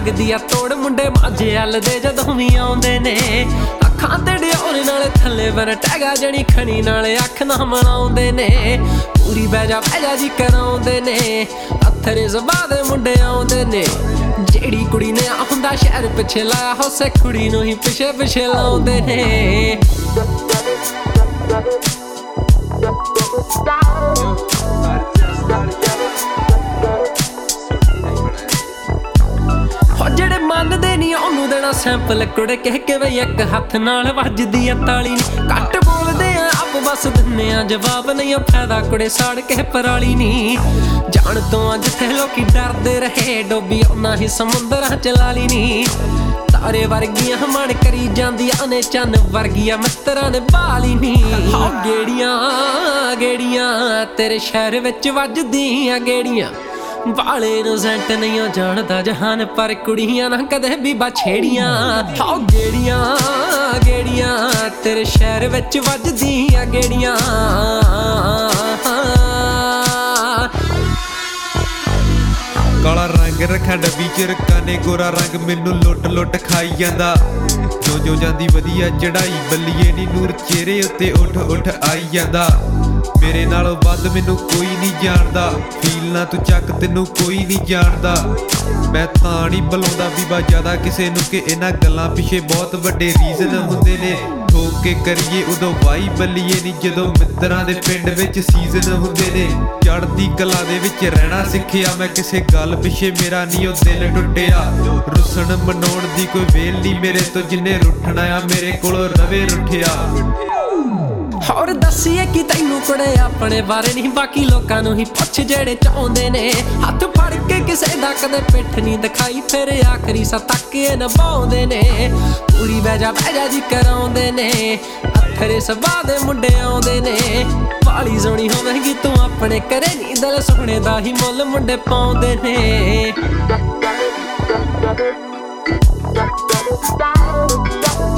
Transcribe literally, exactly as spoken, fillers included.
ਲੱਗਦੀ ਆ ਤੋੜ ਮੁੰਡੇ ਮਾਝੇ ਹੱਲ ਦੇ ਜਦੋਂ ਵੀ ਆਉਂਦੇ ਨੇ ਅੱਖਾਂ ਤੇ ਡਿਓਰ ਨਾਲੇ ਥੱਲੇ ਬਨ ਟੈਗਾ ਜਣੀ ਖਣੀ ਨਾਲੇ ਅੱਖ ਨਾ ਮਲਾਉਂਦੇ ਨੇ ਪੂਰੀ ਬਹਿ ਜਾ ਬਹਿ ਜਾ ਜੀ ਕਰਾਉਂਦੇ ਨੇ ਅੱਥਰੇ ਜ਼ਬਾਨ ਦੇ ਮੁੰਡੇ ਆਉਂਦੇ ਨੇ ਜਿਹੜੀ ਕੁੜੀ ਨੇ ਆ ਹੁੰਦਾ ਸ਼ਹਿਰ ਪਿੱਛੇ ਲਾਇਆ ਹੋਸੇ ਕੁੜੀ ਨੂੰ ਹੀ ਪਿੱਛੇ ਪਿੱਛੇ ਲਾਉਂਦੇ ਨੇ ਜਿਹੜੇ ਮੰਨਦੇ ਨੀ ਉਹਨੂੰ ਦੇਣਾ ਸੈਂਪਲ ਕੁੜੇ ਕਹਿ ਕੇ ਬਈ ਇੱਕ ਹੱਥ ਨਾਲ ਵੱਜਦੀ ਆ ਤਾਲੀ ਨੀ ਘੱਟ ਬੋਲਦੇ ਆ ਆਪ ਬਸ ਦਿੰਨੇ ਆ ਜਵਾਬ ਨਹੀਂ ਉਹ ਫਾਇਦਾ ਕੁੜੇ ਸਾੜ ਕੇ ਪਰਾਲੀ ਨੀ ਜਾਣ ਤੋਂ ਜਿੱਥੇ ਲੋਕੀ ਡਰਦੇ ਰਹੇ ਡੋਬੀ ਉਹਨਾਂ ਹੀ ਸਮੁੰਦਰਾਂ ਚ ਲਾਲੀ ਨੀ ਤਾਰੇ ਵਰਗੀਆਂ ਮਨ ਕਰੀ ਜਾਂਦੀਆਂ ਨੇ ਚੰਨ ਵਰਗੀਆਂ ਮਿੱਤਰਾਂ ਨੇ ਬਾਲੀ ਨੀ ਗੇੜੀਆਂ ਗੇੜੀਆਂ ਤੇਰੇ ਸ਼ਹਿਰ ਵਿੱਚ ਵੱਜਦੀਆਂ ਗੇੜੀਆਂ ਵਾਲੇ ਨੂੰ ਸੈਂਟ ਨਹੀਂ ਉਹ ਜਾਣਦਾ ਜਹਾਨ ਪਰ ਕੁੜੀਆਂ ਨਾ ਕਦੇ ਵੀ ਬਛੇੜੀਆਂ ਹਾਓ ਗੇੜੀਆਂ ਗੇੜੀਆਂ ਤੇਰੇ ਸ਼ਹਿਰ ਵਿੱਚ ਵੱਜਦੀਆਂ ਗੇੜੀਆਂ ਕਾਲਾ ਰੰਗ ਰੱਖਾਂ ਡੱਬੀ ਚ ਰੱਖਾਂ ਨੇ ਗੋਰਾ ਰੰਗ ਮੈਨੂੰ ਲੁੱਟ ਲੁੱਟ ਖਾਈ ਜਾਂਦਾ ਜੋ ਜੋ ਜਾਂਦੀ ਵਧੀਆ ਚੜਾਈ ਬੱਲੀਏ ਨੀ ਨੂਰ ਚਿਹਰੇ ਉੱਤੇ ਉੱਠ ਉੱਠ ਆਈ ਜਾਂਦਾ ਮੇਰੇ ਨਾਲੋਂ ਵੱਧ ਮੈਨੂੰ ਕੋਈ ਨਹੀਂ ਜਾਣਦਾ ਫੀਲ ਨਾ ਤੂੰ ਚੱਕ ਤੈਨੂੰ ਕੋਈ ਨਹੀਂ ਜਾਣਦਾ ਮੈਂ ਤਾਂ ਨਹੀਂ ਬੁਲਾਉਂਦਾ ਵੀ ਬਾ ਜ਼ਿਆਦਾ ਕਿਸੇ ਨੂੰ ਕਿ ਇਹਨਾਂ ਗੱਲਾਂ ਪਿੱਛੇ ਬਹੁਤ ਵੱਡੇ ਰੀਜ਼ਨ ਹੁੰਦੇ ਨੇ ਠੋਕ ਕੇ ਕਰੀਏ ਉਦੋਂ ਵਾਈ ਬੱਲੀਏ ਨਹੀਂ ਜਦੋਂ ਮਿੱਤਰਾਂ ਦੇ ਪਿੰਡ ਵਿੱਚ ਸੀਜ਼ਨ ਹੁੰਦੇ ਨੇ ਚੜ੍ਹਦੀ ਕਲਾ ਦੇ ਵਿੱਚ ਰਹਿਣਾ ਸਿੱਖਿਆ ਮੈਂ ਕਿਸੇ ਗੱਲ ਪਿੱਛੇ ਮੇਰਾ ਨਹੀਂ ਉਹ ਦਿਲ ਟੁੱਟਿਆ ਰੁੱਸਣ ਮਨਾਉਣ ਦੀ ਕੋਈ ਵੇਲ ਨਹੀਂ ਮੇਰੇ ਤੋਂ ਜਿੰਨੇ ਰੁੱਠਣਾ ਆ ਮੇਰੇ ਕੋਲੋਂ ਰਵੇ ਰੁੱਠਿਆ ਹੋਰ ਦੱਸੀਏ ਕਿ ਤੈਨੂੰ ਕੁੜੇ ਆਪਣੇ ਬਾਰੇ ਨਹੀਂ ਬਾਕੀ ਲੋਕਾਂ ਨੂੰ ਹੀ ਪੁੱਛ ਜਿਹੜੇ ਚਾਹੁੰਦੇ ਨੇ ਹੱਥ ਫੜ ਕੇ ਕਿਸੇ ਦਾ ਕਦੇ ਪਿੱਠ ਨਹੀਂ ਦਿਖਾਈ ਫਿਰ ਆਖਰੀ ਸਾ ਤੱਕ ਇਹ ਨਿਭਾਉਂਦੇ ਨੇ ਪੂਰੀ ਬਹਿ ਜਾ ਬਹਿ ਜਾ ਜੀ ਕਰਾਉਂਦੇ ਨੇ ਅੱਥਰੇ ਸਭਾ ਦੇ ਮੁੰਡੇ ਆਉਂਦੇ ਨੇ ਵਾਲੀ ਸੋਹਣੀ ਹੋਵੇਗੀ ਤੂੰ ਆਪਣੇ ਘਰੇ ਨਹੀਂ ਦਿਲ ਸੋਹਣੇ ਦਾ ਹੀ ਮੁੱਲ ਮੁੰਡੇ ਪਾਉਂਦੇ ਨੇ